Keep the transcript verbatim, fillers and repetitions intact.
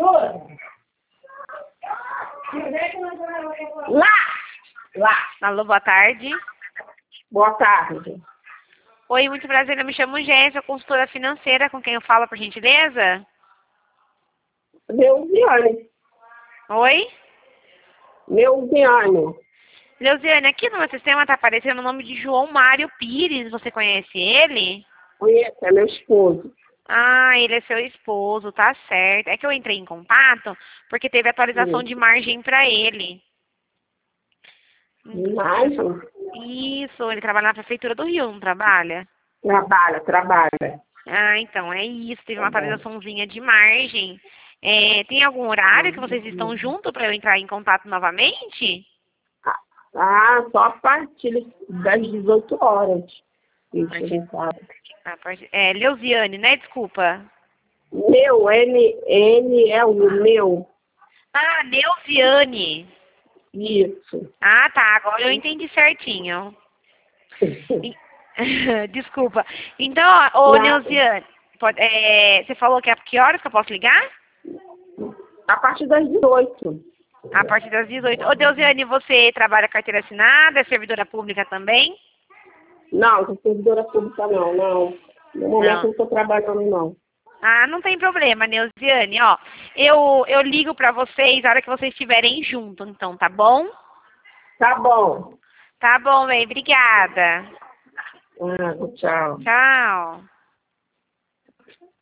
Lá! Lá! Alô, boa tarde. Boa tarde. Oi, muito prazer. Eu me chamo Jéssica, consultora financeira. Com quem eu falo, por gentileza? Leuziane. Oi? Leuziane. Leuziane, aqui no meu sistema está aparecendo o nome de João Mário Pires. Você conhece ele? Conheço, é meu esposo. Ah, ele é seu esposo, tá certo. É que eu entrei em contato porque teve atualização Sim. de margem para ele. Imagem? Isso, ele trabalha na Prefeitura do Rio, não trabalha? Trabalha, trabalha. Ah, então, é isso. Teve uma Tá bom. atualizaçãozinha de margem. É, tem algum horário que vocês estão juntos para eu entrar em contato novamente? Ah, só a partir das dezoito horas. Isso, Partir- não sabe. a partir- é, Leuziane, né? Desculpa. Meu, N, N é o meu. Ah, Neuziane. Isso. Ah, tá. Agora eu entendi certinho. E- Desculpa. Então, ó, ô, Nada. Neuziane, pode- é, você falou que a que horas que eu posso ligar? A partir das dezoito. A partir das dezoito. Ô, Neuziane, você trabalha carteira assinada, é servidora pública também? Não, sou servidora pública não, não. No momento Não. não estou trabalhando, não. Ah, não tem problema, Neuziane, ó. Eu, eu ligo pra vocês a hora que vocês estiverem juntos, então, tá bom? Tá bom. Tá bom, bem, obrigada. Ah, tchau. Tchau.